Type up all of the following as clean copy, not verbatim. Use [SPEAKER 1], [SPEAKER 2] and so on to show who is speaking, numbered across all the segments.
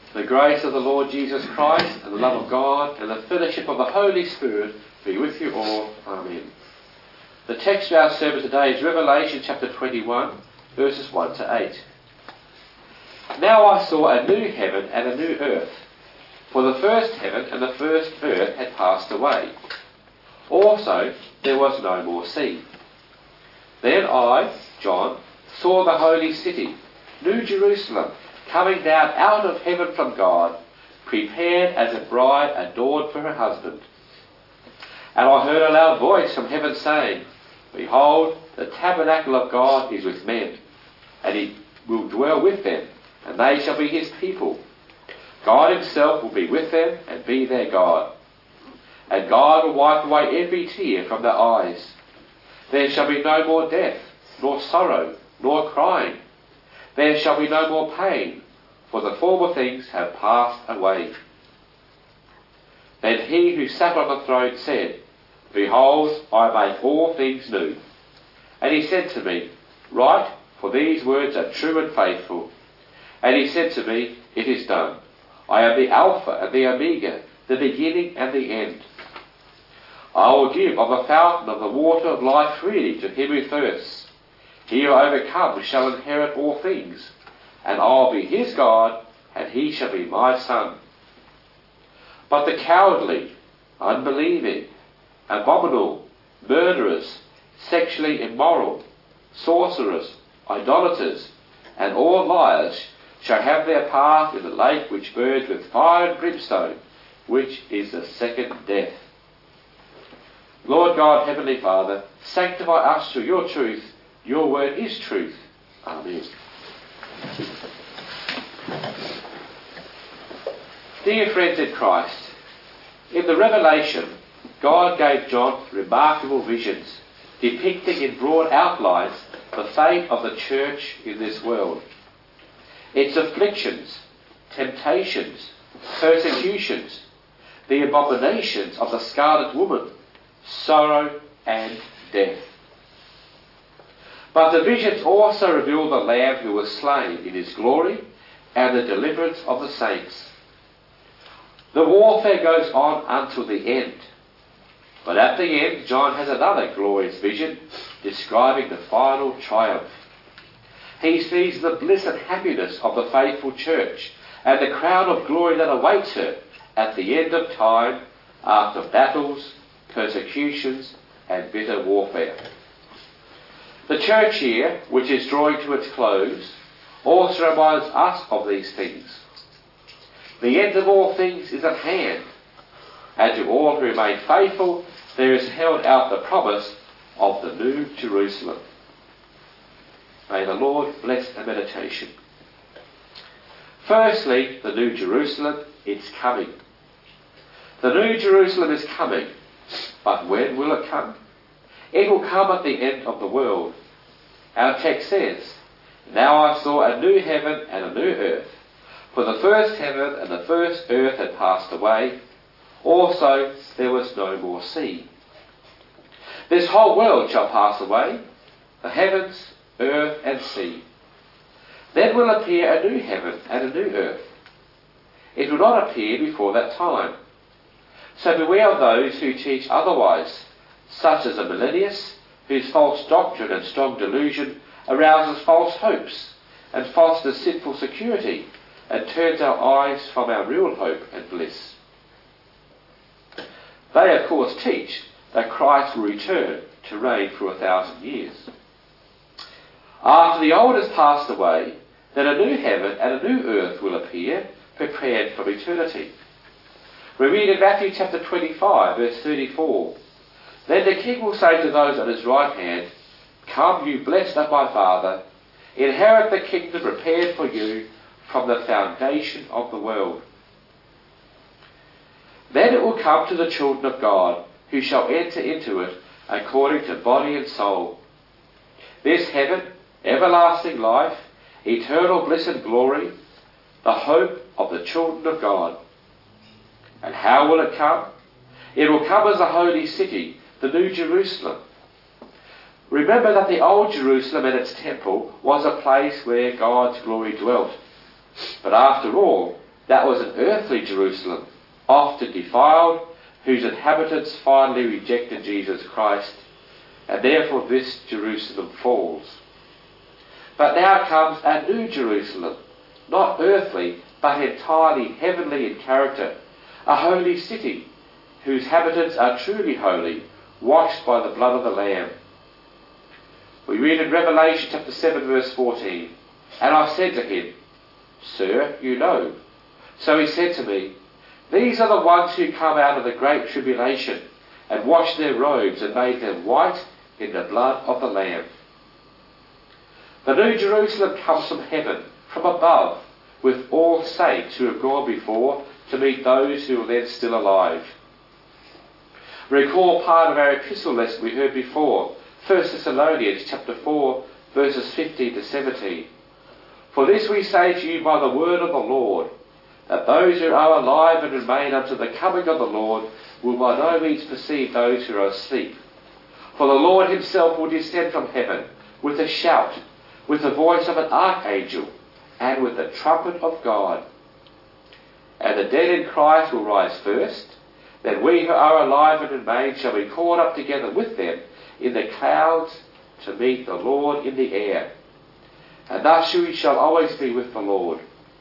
[SPEAKER 1] The grace of the Lord Jesus Christ and the love of God and the fellowship of the Holy Spirit be with you all. Amen. The text of our sermon today is Revelation chapter 21, verses 1 to 8. Now I saw a new heaven and a new earth, for the first heaven and the first earth had passed away. Also there was no more sea. Then I, John, saw the holy city, New Jerusalem, coming down out of heaven from God, prepared as a bride adorned for her husband. And I heard a loud voice from heaven saying, Behold, the tabernacle of God is with men, and he will dwell with them, and they shall be his people. God himself will be with them and be their God. And God will wipe away every tear from their eyes. There shall be no more death, nor sorrow, nor crying. There shall be no more pain, for the former things have passed away. Then he who sat on the throne said, Behold, I make all things new. And he said to me, Write, for these words are true and faithful. And he said to me, It is done. I am the Alpha and the Omega, the beginning and the end. I will give of the fountain of the water of life freely to him who thirsts. He who overcomes shall inherit all things, and I will be his God, and he shall be my son. But the cowardly, unbelieving, abominable, murderers, sexually immoral, sorcerers, idolaters, and all liars shall have their part in the lake which burns with fire and brimstone, which is the second death. Lord God, Heavenly Father, sanctify us through your truth. Your word is truth. Amen. Dear friends in Christ, in the Revelation, God gave John remarkable visions, depicting in broad outlines the fate of the church in this world. Its afflictions, temptations, persecutions, the abominations of the scarlet woman, sorrow and death. But the visions also reveal the Lamb who was slain in his glory and the deliverance of the saints. The warfare goes on until the end. But at the end, John has another glorious vision describing the final triumph. He sees the bliss and happiness of the faithful church and the crown of glory that awaits her at the end of time after battles, persecutions and bitter warfare. The church year, which is drawing to its close, also reminds us of these things. The end of all things is at hand, and to all who remain faithful there is held out the promise of the New Jerusalem. May the Lord bless the meditation. Firstly, the New Jerusalem, it's coming. The New Jerusalem is coming, but when will it come? It will come at the end of the world. Our text says, Now I saw a new heaven and a new earth, for the first heaven and the first earth had passed away. Also there was no more sea. This whole world shall pass away, the heavens, earth and sea. Then will appear a new heaven and a new earth. It will not appear before that time. So beware of those who teach otherwise, such as a Millennius, whose false doctrine and strong delusion arouses false hopes and fosters sinful security and turns our eyes from our real hope and bliss. They, of course, teach that Christ will return to reign for 1,000 years. After the old has passed away, then a new heaven and a new earth will appear, prepared for eternity. We read in Matthew chapter 25, verse 34, Then the king will say to those on his right hand, Come, you blessed of my Father, inherit the kingdom prepared for you from the foundation of the world. Then it will come to the children of God, who shall enter into it according to body and soul. This heaven, everlasting life, eternal bliss and glory, the hope of the children of God. And how will it come? It will come as a holy city, the New Jerusalem. Remember that the old Jerusalem and its temple was a place where God's glory dwelt. But after all, That was an earthly Jerusalem, often defiled, whose inhabitants finally rejected Jesus Christ, and therefore this Jerusalem falls. But now comes a new Jerusalem, not earthly, but entirely heavenly in character, a holy city, whose inhabitants are truly holy, washed by the blood of the Lamb. We read in Revelation chapter 7 verse 14, "And I said to him, Sir, you know." So he said to me, "These are the ones who come out of the great tribulation, and washed their robes and made them white in the blood of the Lamb." The New Jerusalem comes from heaven, from above, with all saints who have gone before to meet those who are then still alive. Recall part of our epistle lesson we heard before, 1 Thessalonians chapter 4, verses 15 to 17. "For this we say to you by the word of the Lord, that those who are alive and remain unto the coming of the Lord will by no means perceive those who are asleep. For the Lord himself will descend from heaven with a shout, with the voice of an archangel, and with the trumpet of God. And the dead in Christ will rise first. Then we who are alive and remain shall be caught up together with them in the clouds to meet the Lord in the air. And thus we shall always be with the Lord."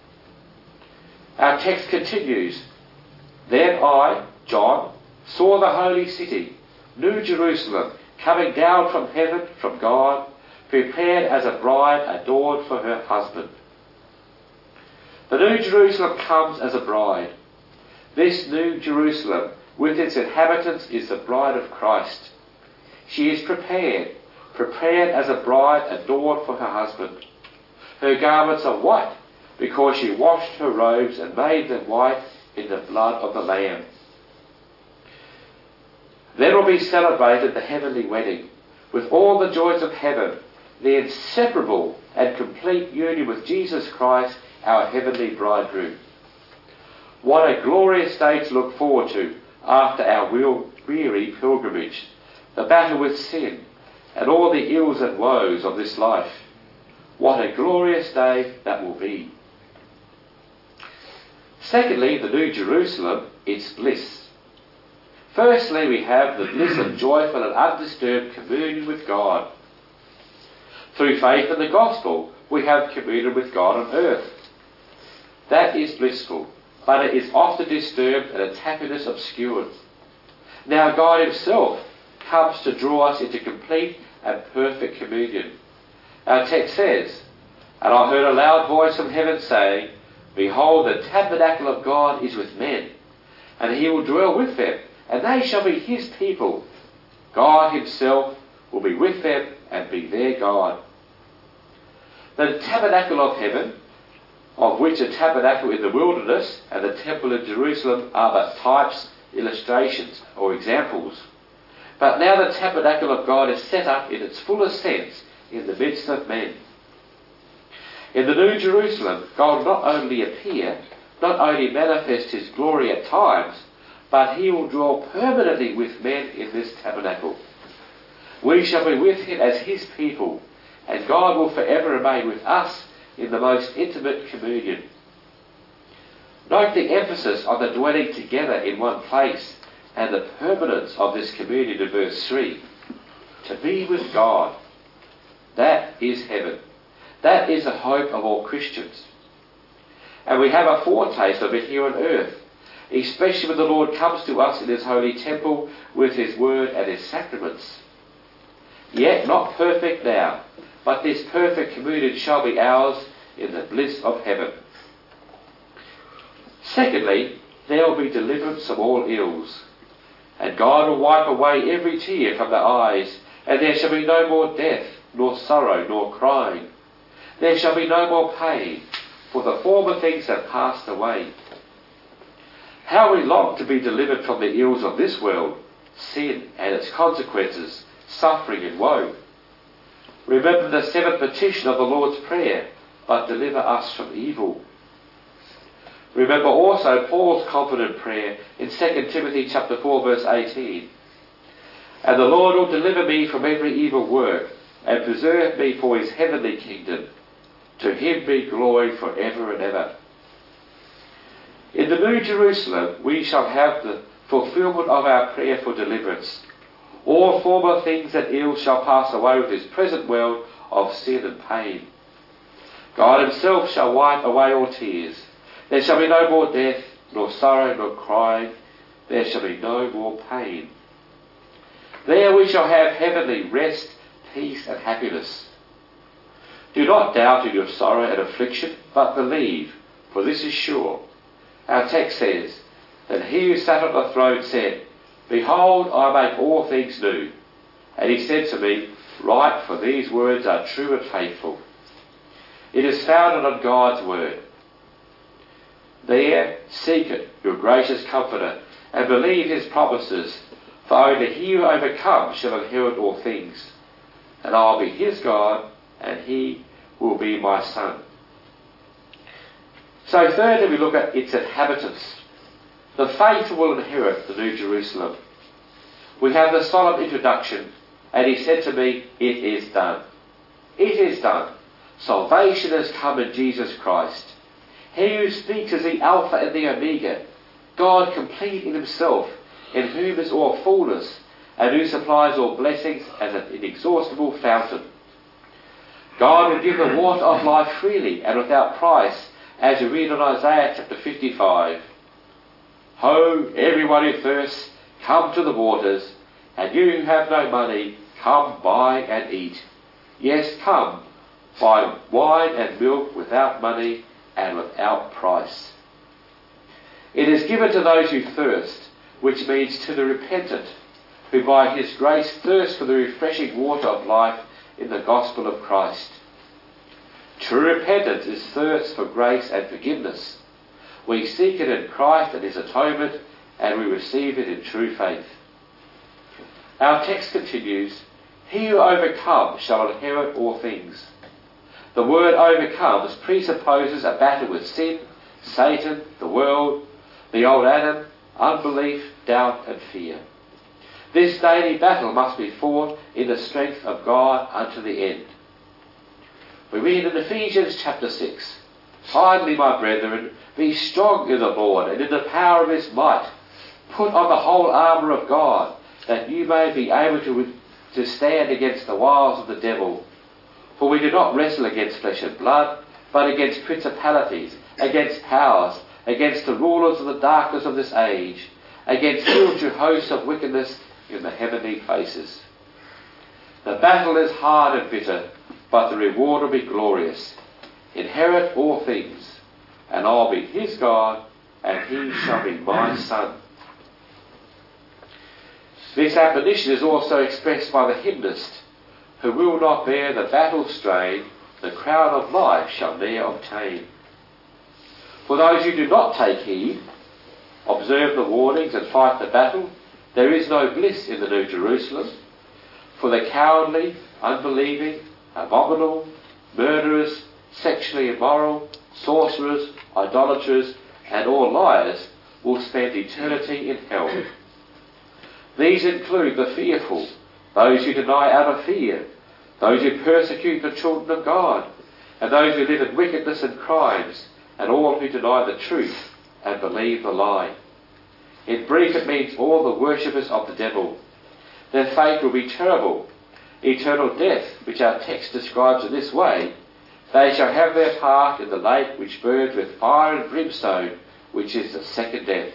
[SPEAKER 1] Our text continues, "Then I, John, saw the holy city, New Jerusalem, coming down from heaven from God, prepared as a bride adorned for her husband." The New Jerusalem comes as a bride. This New Jerusalem, with its inhabitants, is the bride of Christ. She is prepared as a bride adorned for her husband. Her garments are white, because she washed her robes and made them white in the blood of the Lamb. Then will be celebrated the heavenly wedding, with all the joys of heaven, the inseparable and complete union with Jesus Christ, our heavenly bridegroom. What a glorious day to look forward to after our weary pilgrimage, the battle with sin, and all the ills and woes of this life. What a glorious day that will be. Secondly, the New Jerusalem, its bliss. Firstly, we have the bliss of joyful and undisturbed communion with God. Through faith in the gospel, we have communion with God on earth. That is blissful, but it is often disturbed and its happiness obscured. Now God himself comes to draw us into complete and perfect communion. Our text says, "And I heard a loud voice from heaven saying, Behold, the tabernacle of God is with men, and he will dwell with them, and they shall be his people. God himself will be with them and be their God." The tabernacle of heaven, of which the tabernacle in the wilderness and the temple in Jerusalem are but types, illustrations, or examples. But now the tabernacle of God is set up in its fullest sense in the midst of men. In the New Jerusalem, God will not only appear, not only manifest his glory at times, but he will dwell permanently with men in this tabernacle. We shall be with him as his people, and God will forever remain with us in the most intimate communion. Note the emphasis on the dwelling together in one place and the permanence of this communion in verse 3. To be with God, that is heaven. That is the hope of all Christians. And we have a foretaste of it here on earth, especially when the Lord comes to us in his holy temple with his word and his sacraments. Yet not perfect now, but this perfect communion shall be ours in the bliss of heaven. Secondly, there will be deliverance from all ills, and God will wipe away every tear from their eyes, and there shall be no more death, nor sorrow, nor crying. There shall be no more pain, for the former things have passed away. How we long to be delivered from the ills of this world, sin and its consequences, suffering and woe. Remember the seventh petition of the Lord's Prayer, "But deliver us from evil." Remember also Paul's confident prayer in 2 Timothy chapter 4 verse 18. "And the Lord will deliver me from every evil work, and preserve me for his heavenly kingdom. To him be glory for ever and ever." In the New Jerusalem we shall have the fulfilment of our prayer for deliverance. All former things and ills shall pass away with this present world of sin and pain. God himself shall wipe away all tears. There shall be no more death, nor sorrow, nor crying. There shall be no more pain. There we shall have heavenly rest, peace and happiness. Do not doubt in your sorrow and affliction, but believe, for this is sure. Our text says, that he who sat on the throne said, Behold, I make all things new. And he said to me, Write, for these words are true and faithful. It is founded on God's word. There, seek it, your gracious comforter, and believe his promises, for only he who overcomes shall inherit all things. And I will be his God, and he will be my son. So thirdly, we look at its inhabitants. The faithful will inherit the New Jerusalem. We have the solemn introduction, and he said to me, It is done. It is done. Salvation has come in Jesus Christ. He who speaks is the Alpha and the Omega, God complete in himself, in whom is all fullness, and who supplies all blessings as an inexhaustible fountain. God will give the water of life freely and without price, as we read on Isaiah chapter 55. Ho, everyone who thirsts, come to the waters, and you who have no money, come buy and eat. Yes, come, buy wine and milk without money and without price. It is given to those who thirst, which means to the repentant, who by his grace thirst for the refreshing water of life in the gospel of Christ. True repentance is thirst for grace and forgiveness. We seek it in Christ and his atonement, and we receive it in true faith. Our text continues, He who overcomes shall inherit all things. The word overcomes presupposes a battle with sin, Satan, the world, the old Adam, unbelief, doubt and fear. This daily battle must be fought in the strength of God unto the end. We read in Ephesians chapter 6, Finally, my brethren, be strong in the Lord and in the power of his might. Put on the whole armour of God, that you may be able to stand against the wiles of the devil. For we do not wrestle against flesh and blood, but against principalities, against powers, against the rulers of the darkness of this age, against spiritual hosts of wickedness in the heavenly places. The battle is hard and bitter, but the reward will be glorious. Inherit all things, and I'll be his God, and he shall be my son. This admonition is also expressed by the hymnist, who will not bear the battle strain, the crown of life shall ne'er obtain. For those who do not take heed, observe the warnings and fight the battle, there is no bliss in the New Jerusalem. For the cowardly, unbelieving, abominable, murderers, sexually immoral, sorcerers, idolaters, and all liars will spend eternity in hell. These include the fearful, those who deny out of fear, those who persecute the children of God, and those who live in wickedness and crimes, and all who deny the truth and believe the lie. In brief, it means all the worshippers of the devil. Their fate will be terrible, eternal death, which our text describes in this way. They shall have their part in the lake which burns with fire and brimstone, which is the second death.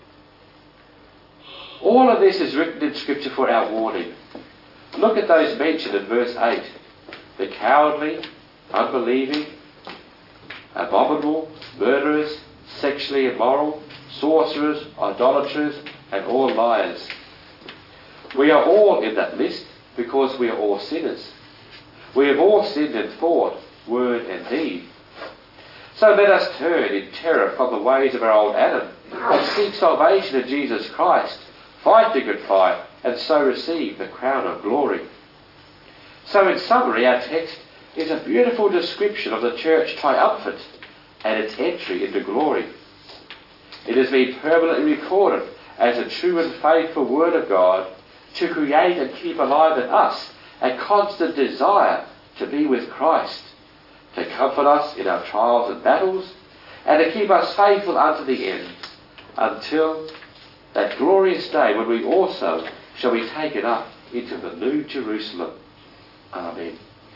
[SPEAKER 1] All of this is written in Scripture for our warning. Look at those mentioned in verse 8. The cowardly, unbelieving, abominable, murderers, sexually immoral, sorcerers, idolaters, and all liars. We are all in that list because we are all sinners. We have all sinned in thought, word and deed. So let us turn in terror from the ways of our old Adam and seek salvation in Jesus Christ, fight the good fight, and so receive the crown of glory. So in summary, our text is a beautiful description of the church triumphant and its entry into glory. It has been permanently recorded as a true and faithful word of God to create and keep alive in us a constant desire to be with Christ, to comfort us in our trials and battles, and to keep us faithful unto the end, until that glorious day when we also shall be taken up into the new Jerusalem. Amen.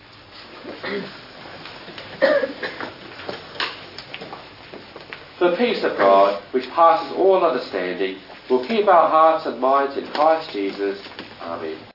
[SPEAKER 1] The peace of God, which passes all understanding, will keep our hearts and minds in Christ Jesus. Amen.